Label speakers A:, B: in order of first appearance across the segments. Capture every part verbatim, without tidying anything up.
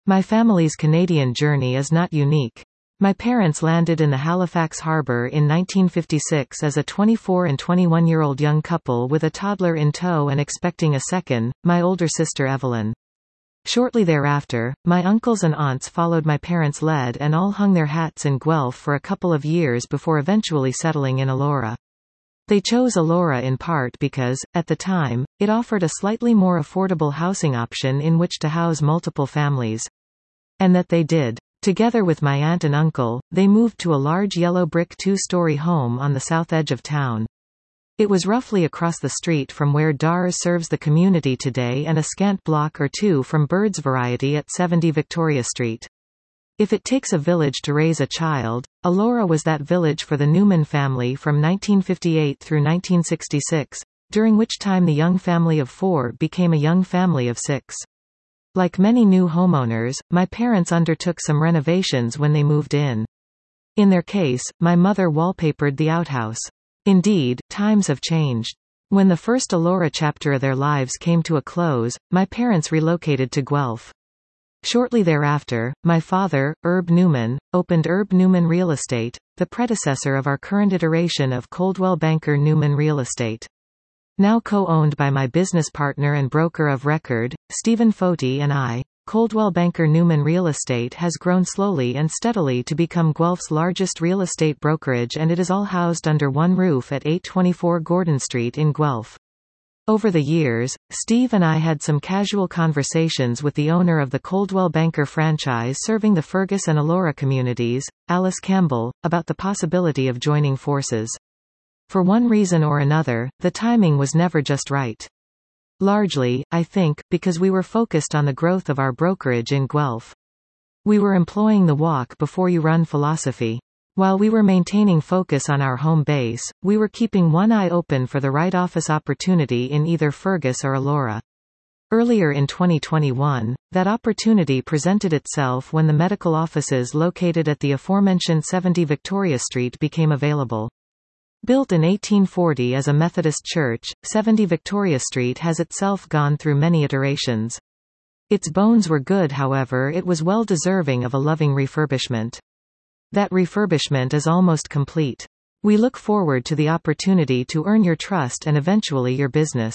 A: My family's Canadian journey is not unique. My parents landed in the Halifax harbour in nineteen fifty-six as a twenty-four and twenty-one-year-old young couple with a toddler in tow and expecting a second, my older sister Evelyn. Shortly thereafter, my uncles and aunts followed my parents' lead and all hung their hats in Guelph for a couple of years before eventually settling in Elora. They chose Elora in part because, at the time, it offered a slightly more affordable housing option in which to house multiple families. And that they did. Together with my aunt and uncle, they moved to a large yellow brick two-story home on the south edge of town. It was roughly across the street from where Dars serves the community today and a scant block or two from Bird's Variety at seventy Victoria Street. If it takes a village to raise a child, Elora was that village for the Newman family from nineteen fifty-eight through nineteen sixty-six, during which time the young family of four became a young family of six. Like many new homeowners, my parents undertook some renovations when they moved in. In their case, my mother wallpapered the outhouse. Indeed, times have changed. When the first Elora chapter of their lives came to a close, my parents relocated to Guelph. Shortly thereafter, my father, Herb Newman, opened Herb Newman Real Estate, the predecessor of our current iteration of Coldwell Banker Newman Real Estate. Now co-owned by my business partner and broker of record, Stephen Foti and I, Coldwell Banker Newman Real Estate has grown slowly and steadily to become Guelph's largest real estate brokerage, and it is all housed under one roof at eight twenty-four Gordon Street in Guelph. Over the years, Steve and I had some casual conversations with the owner of the Coldwell Banker franchise serving the Fergus and Elora communities, Alice Campbell, about the possibility of joining forces. For one reason or another, the timing was never just right. Largely, I think, because we were focused on the growth of our brokerage in Guelph. We were employing the walk before you run philosophy. While we were maintaining focus on our home base, we were keeping one eye open for the right office opportunity in either Fergus or Elora. Earlier in twenty twenty-one, that opportunity presented itself when the medical offices located at the aforementioned seventy Victoria Street became available. Built in eighteen forty as a Methodist church, seventy Victoria Street has itself gone through many iterations. Its bones were good, however it was well deserving of a loving refurbishment. That refurbishment is almost complete. We look forward to the opportunity to earn your trust and eventually your business.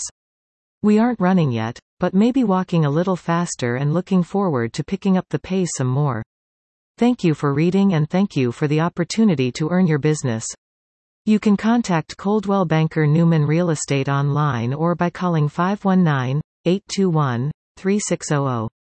A: We aren't running yet, but maybe walking a little faster and looking forward to picking up the pace some more. Thank you for reading and thank you for the opportunity to earn your business. You can contact Coldwell Banker Newman Real Estate online or by calling five one nine, eight two one, three six zero zero.